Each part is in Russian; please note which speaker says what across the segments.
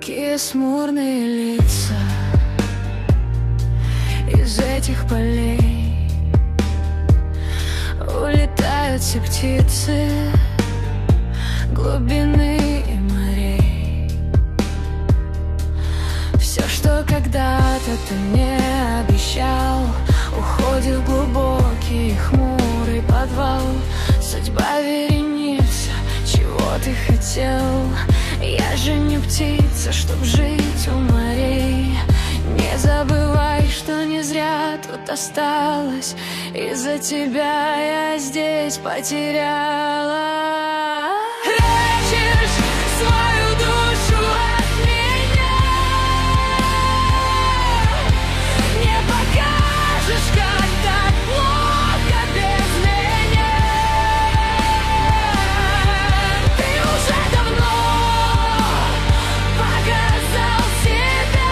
Speaker 1: Такие смурные лица из этих полей. Улетают все птицы глубины и морей. Все, что когда-то ты мне обещал, уходит в глубокий хмурый подвал. Судьба вереница, чего ты хотел? Я же не птица, чтоб жить у морей. Не забывай, что не зря тут осталась. Из-за тебя я здесь потеряла. Прячешь свою душу от меня, не покажешь, как так плохо без меня. Ты уже давно показал себя.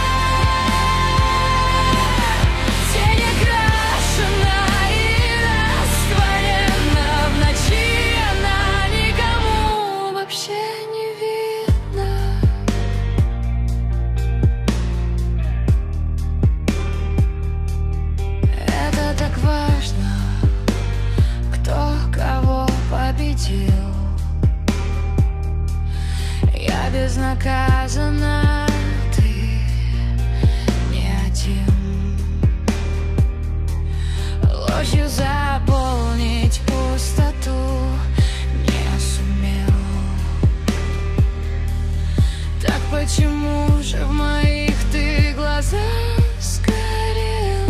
Speaker 1: Тень окрашена и растворена в ночи, она никому вообще не видна. Это так важно, кто кого победил. Я безнаказанна, ты не один. Ложью заполнить пустоту не сумел. Так почему же в моих ты глазах сгорел?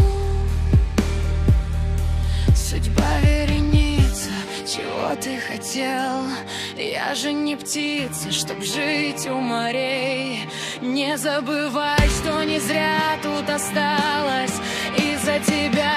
Speaker 1: Судьба вереница, чего ты хотел? Я же не птица, чтоб жить у морей. Не забывай, что не зря тут осталась. Из-за тебя